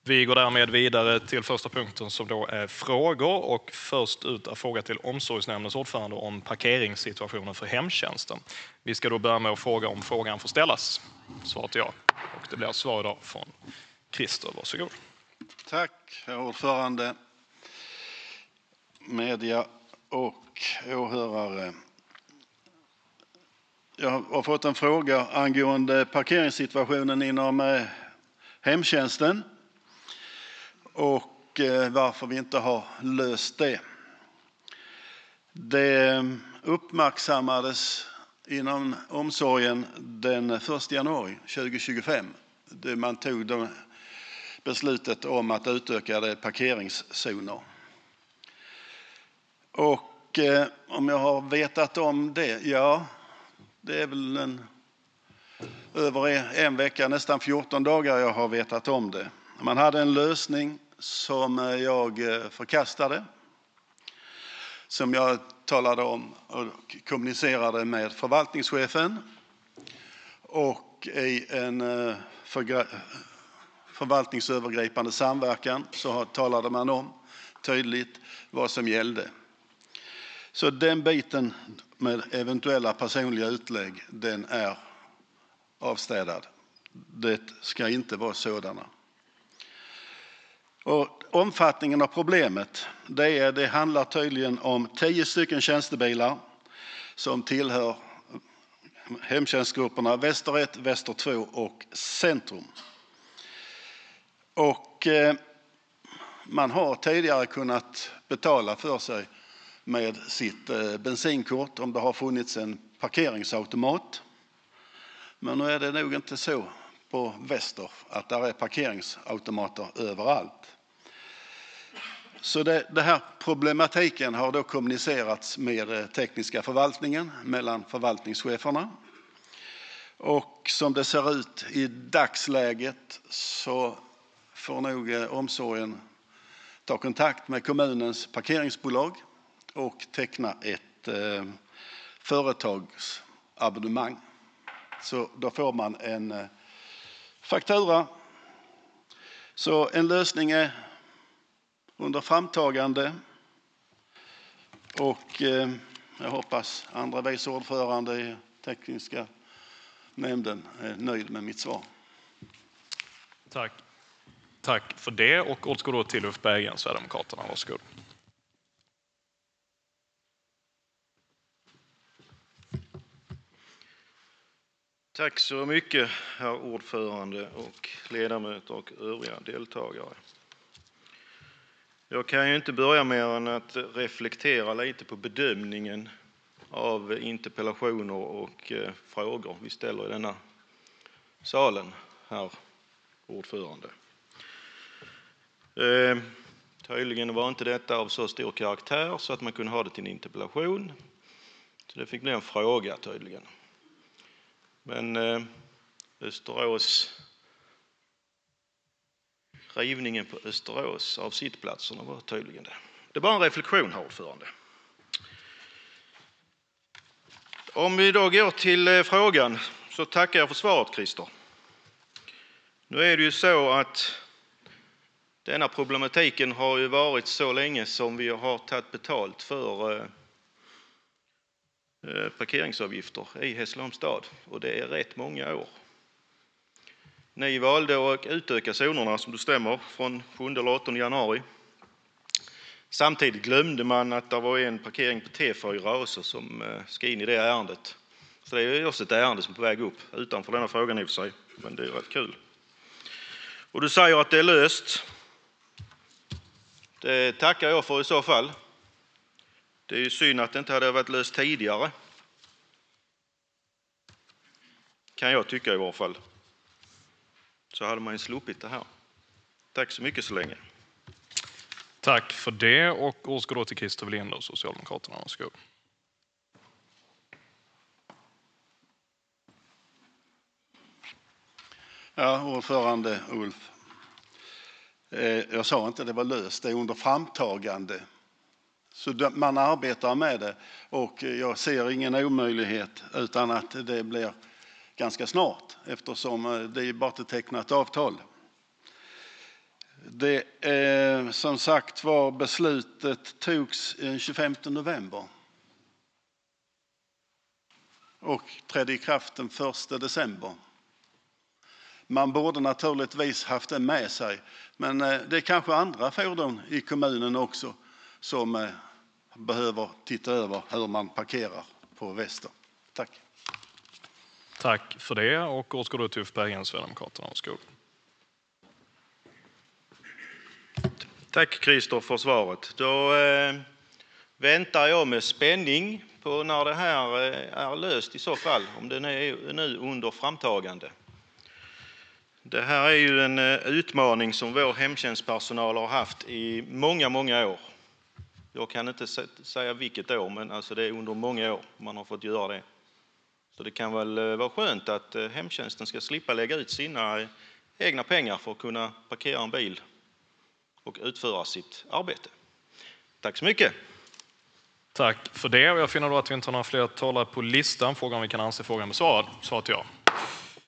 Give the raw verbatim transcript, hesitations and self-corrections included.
Vi går därmed vidare till första punkten som då är frågor, och först ut är fråga till omsorgsnämndens ordförande om parkeringssituationen för hemtjänsten. Vi ska då börja med att fråga om frågan får ställas. Svaret är ja, och det blir svar idag från Christer. Varsågod. Tack, herr ordförande, media och åhörare. Jag har fått en fråga angående parkeringssituationen inom hemtjänsten och varför vi inte har löst det. Det uppmärksammades inom omsorgen den första januari tjugohundratjugofem. Man tog beslutet om att utöka parkeringszoner. Och om jag har vetat om det, ja, det är väl en, över en vecka, nästan fjorton dagar jag har vetat om det. Man hade en lösning som jag förkastade, som jag talade om och kommunicerade med förvaltningschefen, och i en förvaltningsövergripande samverkan så talade man om tydligt vad som gällde. Så den biten med eventuella personliga utlägg, den är avstädad. Det ska inte vara sådana. Och omfattningen av problemet, det, är, det handlar tydligen om tio stycken tjänstebilar som tillhör hemtjänstgrupperna Väster ett, Väster två och Centrum. Och eh, man har tidigare kunnat betala för sig med sitt eh, bensinkort om det har funnits en parkeringsautomat. Men nu är det nog inte så på Väster att där är parkeringsautomater överallt. Så det, det här problematiken har då kommunicerats med tekniska förvaltningen, mellan förvaltningscheferna. Och som det ser ut i dagsläget så får nog omsorgen ta kontakt med kommunens parkeringsbolag och teckna ett eh, företagsabonnemang. Så då får man en eh, faktura. Så en lösning är under framtagande, och eh, jag hoppas andra vice ordförande i tekniska nämnden är nöjd med mitt svar. Tack. Tack för det, och återgår då till Ulf Berggren, Sverigedemokraterna. Varsågod. Tack så mycket, herr ordförande och ledamöter och övriga deltagare. Jag kan ju inte börja med än att reflektera lite på bedömningen av interpellationer och frågor vi ställer i denna salen, herr ordförande. Eh, tydligen var inte detta av så stor karaktär så att man kunde ha det till en interpellation. Så det fick bli en fråga tydligen. Men eh, Österås, rivningen på Österås av sittplatserna var tydligen det. Det var en reflektion, herr ordförande. Om vi då går till eh, frågan så tackar jag för svaret, Christer. Nu är det ju så att denna problematiken har ju varit så länge som vi har tagit betalt för eh, parkeringsavgifter i Hässleholms stad, och det är rätt många år. Ni valde att utöka zonerna, som det stämmer, från sjunde eller åttonde januari. Samtidigt glömde man att det var en parkering på T fyra också som ska in i det ärendet. Så det är också ett ärende som är på väg upp utanför denna frågan i och för sig, men det är rätt kul. Och du säger att det är löst. Det tackar jag för i så fall. Det är ju synd att det inte hade varit löst tidigare. Kan jag tycka i varje fall. Så hade man ju sluppit det här. Tack så mycket så länge. Tack för det, och återgår då till Christer Welinder, Socialdemokraterna. Varsågod. Ja, ordförande Ulf. Jag sa inte att det var löst, det är under framtagande. Så man arbetar med det, och jag ser ingen omöjlighet utan att det blir ganska snart, eftersom det är bara ett tecknat avtal. Det är, som sagt var, beslutet togs den tjugofemte november och trädde i kraft den första december. Man borde naturligtvis haft det med sig, men det är kanske andra fordon i kommunen också som behöver titta över hur man parkerar på Väster. Tack. Tack för det, och ord ska då till Ulf Berggren, Sverigedemokraterna. Varsågod. Tack Christer för svaret. Då eh, väntar jag med spänning på när det här eh, är löst i så fall, om den är nu under framtagande. Det här är ju en eh, utmaning som vår hemtjänstpersonal har haft i många, många år. Jag kan inte säga vilket år, men alltså det är under många år man har fått göra det. Så det kan väl eh, vara skönt att eh, hemtjänsten ska slippa lägga ut sina eh, egna pengar för att kunna parkera en bil och utföra sitt arbete. Tack så mycket. Tack för det, och jag finner då att vi inte har några fler talare på listan. Frågan om vi kan anse frågan besvarad. Svaret ja.